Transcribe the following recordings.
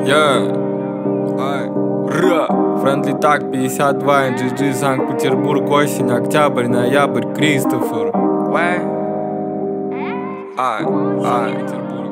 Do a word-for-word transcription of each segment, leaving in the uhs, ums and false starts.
Я Френдли так, пятьдесят два, эн джи джи, Санкт-Петербург, осень, октябрь, ноябрь, Кристофер. Ай, Санкт-Петербург.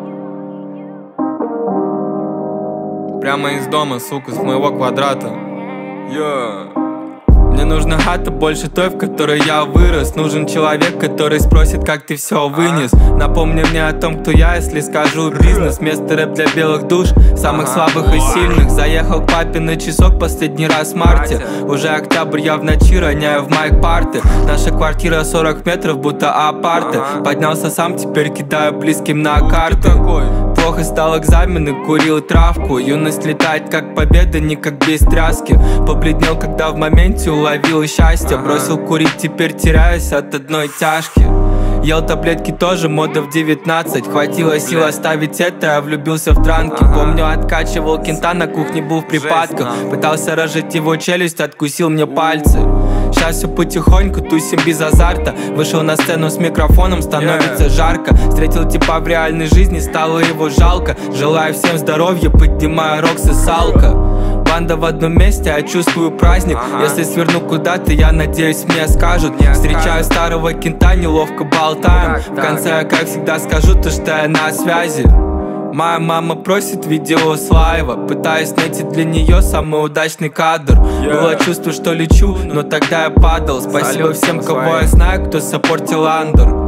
Прямо из дома, сука, с моего квадрата. Я Мне нужна хата больше той, в которой я вырос. Нужен человек, который спросит, как ты все вынес. Напомни мне о том, кто я, если скажу бизнес. Место рэп для белых душ, самых слабых и сильных. Заехал к папе на часок последний раз в марте. Уже октябрь, я в ночи роняю в майк парты. Наша квартира сорок метров, будто апарты. Поднялся сам, теперь кидаю близким на карты. Плохо стал экзамены, курил травку. Юность летает как победа, не как без тряски. Побледнел, когда в моменте уловил счастье. Бросил курить, теперь теряюсь от одной тяжки. Ел таблетки тоже, мода в девятнадцать. Хватило сил оставить это, я влюбился в дранки. Помню, откачивал кента, на кухне был в припадках. Пытался разжать его челюсть, откусил мне пальцы. Сейчас все потихоньку, тусим без азарта. Вышел на сцену с микрофоном, становится жарко. Встретил типа в реальной жизни, стало его жалко. Желаю всем здоровья, поднимаю рокс и салка. Банда в одном месте, я чувствую праздник. Если сверну куда-то, я надеюсь, мне скажут. Встречаю старого кента, неловко болтаем. В конце я, как всегда, скажу то, что я на связи. Моя мама просит видео с лайва. Пытаюсь найти для нее самый удачный кадр. Было чувство, что лечу, но тогда я падал. Спасибо всем, кого я знаю, кто саппортил андер.